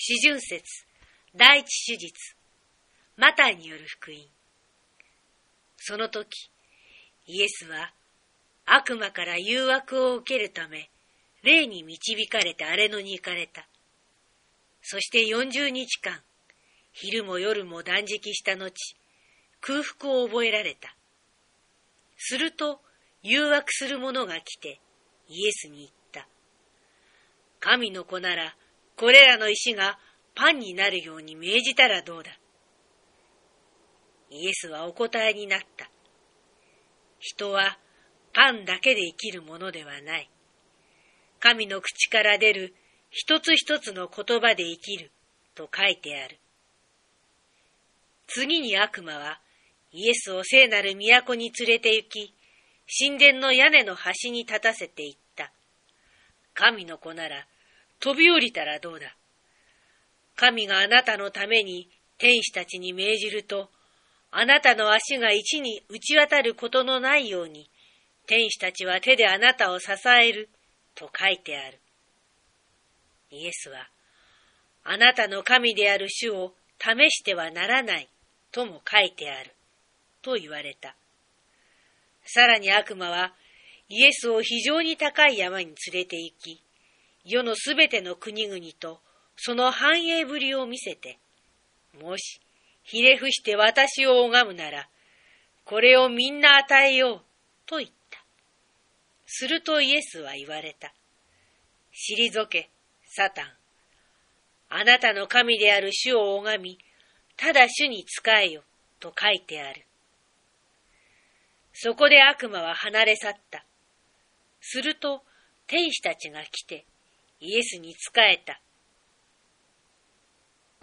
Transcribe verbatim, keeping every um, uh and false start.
四旬節第一手術マタイによる福音。その時イエスは悪魔から誘惑を受けるため霊に導かれて荒野に行かれた。そして四十日間昼も夜も断食した後空腹を覚えられた。すると誘惑する者が来てイエスに言った。神の子ならこれらの石がパンになるように命じたらどうだ。イエスはお答えになった。人はパンだけで生きるものではない。神の口から出る一つ一つの言葉で生きると書いてある。次に悪魔はイエスを聖なる都に連れて行き、神殿の屋根の端に立たせて言った。神の子なら飛び降りたらどうだ。神があなたのために天使たちに命じると、あなたの足が地に打ち渡ることのないように、天使たちは手であなたを支えると書いてある。イエスは、あなたの神である主を試してはならないとも書いてあると言われた。さらに悪魔はイエスを非常に高い山に連れて行き、世のすべての国々とその繁栄ぶりを見せて、もしひれ伏して私を拝むなら、これをみんな与えようと言った。するとイエスは言われた。退け、サタン。あなたの神である主を拝み、ただ主に仕えよと書いてある。そこで悪魔は離れ去った。すると天使たちが来て、イエスに仕えた。